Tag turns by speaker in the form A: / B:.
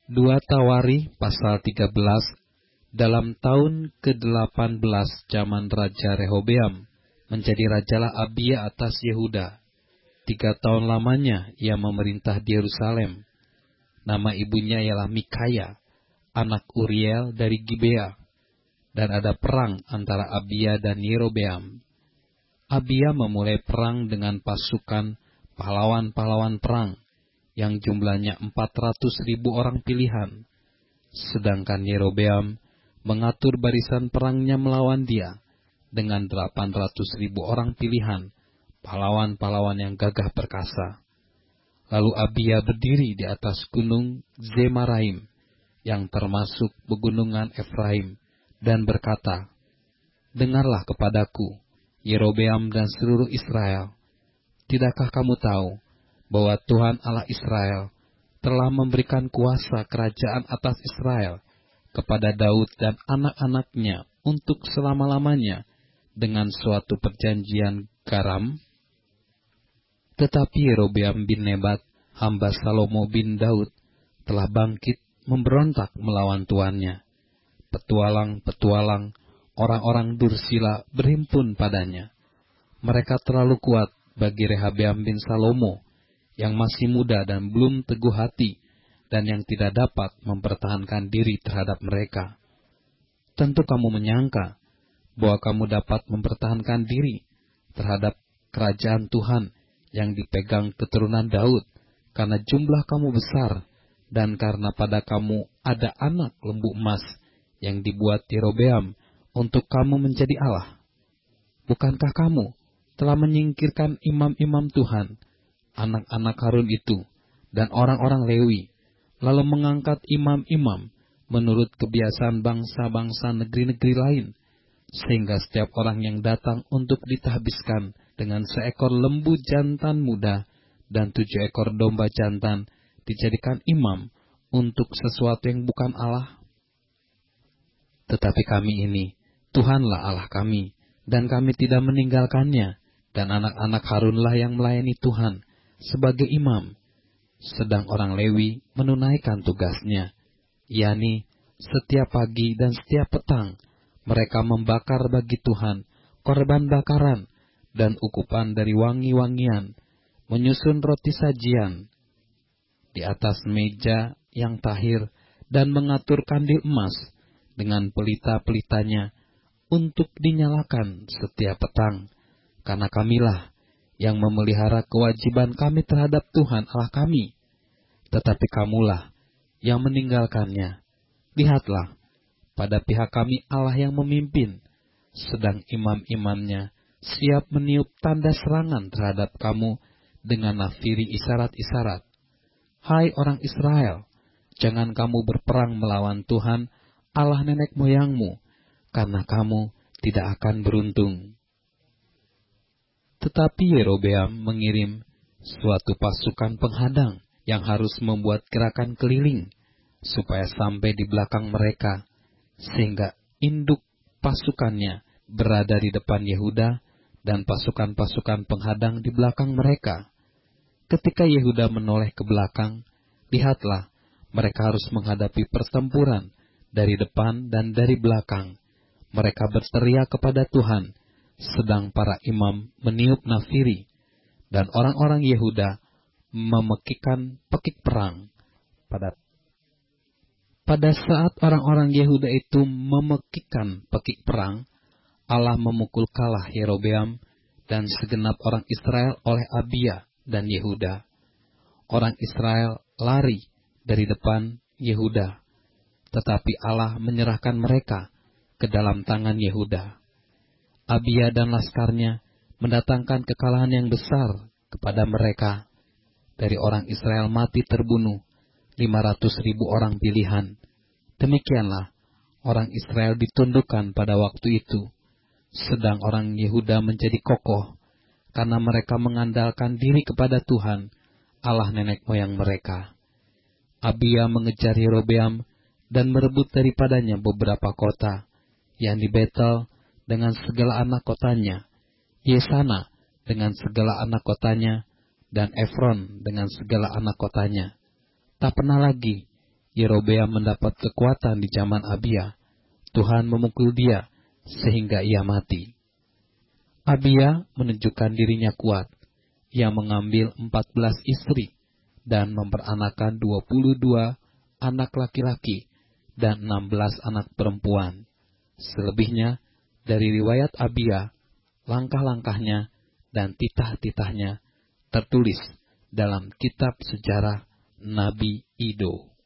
A: 2 Tawari pasal 13. Dalam tahun ke-18 zaman Raja Rehobeam, menjadi rajalah Abia atas Yehuda. 3 tahun lamanya ia memerintah di Yerusalem. Nama ibunya ialah Mikaya, anak Uriel dari Gibea. Dan ada perang antara Abia dan Yerobeam. Abia memulai perang dengan pasukan pahlawan-pahlawan perang, yang jumlahnya 400.000 orang pilihan. Sedangkan Yerobeam mengatur barisan perangnya melawan dia dengan 800.000 orang pilihan, pahlawan-pahlawan yang gagah perkasa. Lalu Abia berdiri di atas gunung Zemaraim, yang termasuk pegunungan Efraim, dan berkata, "Dengarlah kepadaku, Yerobeam dan seluruh Israel. Tidakkah kamu tahu bahwa Tuhan Allah Israel telah memberikan kuasa kerajaan atas Israel kepada Daud dan anak-anaknya untuk selama-lamanya dengan suatu perjanjian garam? Tetapi Yerobeam bin Nebat, hamba Salomo bin Daud, telah bangkit memberontak melawan tuannya. Petualang-petualang, orang-orang dursila berhimpun padanya. Mereka terlalu kuat bagi Rehabeam bin Salomo, yang masih muda dan belum teguh hati, dan yang tidak dapat mempertahankan diri terhadap mereka. Tentu kamu menyangka bahwa kamu dapat mempertahankan diri terhadap kerajaan Tuhan yang dipegang keturunan Daud, karena jumlah kamu besar, dan karena pada kamu ada anak lembu emas yang dibuat Yerobeam untuk kamu menjadi Allah. Bukankah kamu telah menyingkirkan imam-imam Tuhan, anak-anak Harun itu, dan orang-orang Lewi, lalu mengangkat imam-imam menurut kebiasaan bangsa-bangsa negeri-negeri lain, sehingga setiap orang yang datang untuk ditahbiskan dengan seekor lembu jantan muda dan 7 ekor domba jantan dijadikan imam untuk sesuatu yang bukan Allah? Tetapi kami ini, Tuhanlah Allah kami, dan kami tidak meninggalkannya, dan anak-anak Harunlah yang melayani Tuhan sebagai imam. Sedang orang Lewi menunaikan tugasnya, yakni setiap pagi dan setiap petang mereka membakar bagi Tuhan korban bakaran dan ukupan dari wangi-wangian, menyusun roti sajian di atas meja yang tahir, dan mengatur kandil emas dengan pelita-pelitanya untuk dinyalakan setiap petang, karena kamilah yang memelihara kewajiban kami terhadap Tuhan Allah kami. Tetapi kamulah yang meninggalkannya. Lihatlah, pada pihak kami Allah yang memimpin, sedang imam-imamnya siap meniup tanda serangan terhadap kamu dengan nafiri isyarat-isyarat. Hai orang Israel, jangan kamu berperang melawan Tuhan Allah nenek moyangmu, karena kamu tidak akan beruntung." Tetapi Yerobeam mengirim suatu pasukan penghadang yang harus membuat gerakan keliling, supaya sampai di belakang mereka, sehingga induk pasukannya berada di depan Yehuda, dan pasukan-pasukan penghadang di belakang mereka. Ketika Yehuda menoleh ke belakang, lihatlah, mereka harus menghadapi pertempuran dari depan dan dari belakang. Mereka berteriak kepada Tuhan, sedang para imam meniup nafiri, dan orang-orang Yehuda memekikkan pekik perang. Pada saat orang-orang Yehuda itu memekikkan pekik perang, Allah memukul kalah Yerobeam dan segenap orang Israel oleh Abia dan Yehuda. Orang Israel lari dari depan Yehuda, tetapi Allah menyerahkan mereka ke dalam tangan Yehuda. Abia dan laskarnya mendatangkan kekalahan yang besar kepada mereka. Dari orang Israel mati terbunuh 500.000 orang pilihan. Demikianlah orang Israel ditundukkan pada waktu itu, sedang orang Yehuda menjadi kokoh, karena mereka mengandalkan diri kepada Tuhan, Allah nenek moyang mereka. Abia mengejar Yerobeam dan merebut daripadanya beberapa kota, yakni Betel dengan segala anak kotanya, Yesana dengan segala anak kotanya, dan Efron dengan segala anak kotanya. Tak pernah lagi Yerobeam mendapat kekuatan di zaman Abia. Tuhan memukul dia sehingga ia mati. Abia menunjukkan dirinya kuat. Ia mengambil 14 istri dan memperanakan 22 anak laki-laki dan 16 anak perempuan. Selebihnya dari riwayat Abia, langkah-langkahnya dan titah-titahnya tertulis dalam kitab sejarah Nabi Ido.